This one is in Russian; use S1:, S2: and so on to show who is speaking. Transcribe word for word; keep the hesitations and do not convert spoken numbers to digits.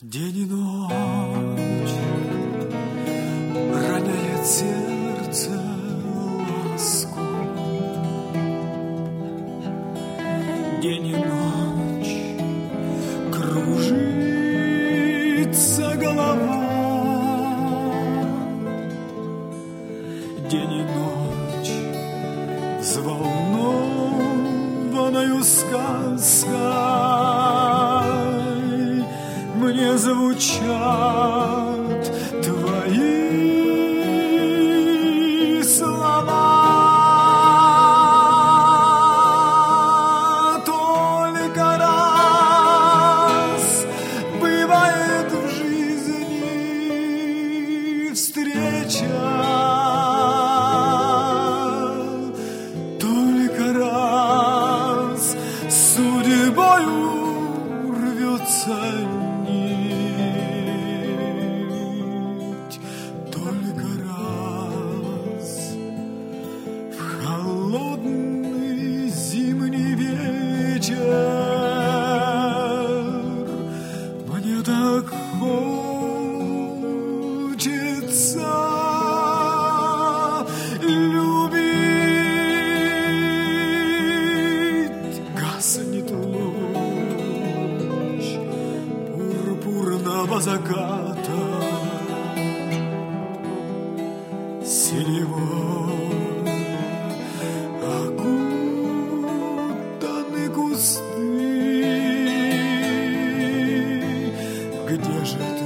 S1: День и ночь роняет сердце ласку. День и ночь кружится голова. День и ночь взволнованою сказкой мне звучат твои слова. Только раз бывает в жизни встреча, только раз судьбою рвется нить, только раз в холодный зимний вечер мне так хочется любить. Гаснет луч пурпурного заката, синевой окутаны кусты. Где же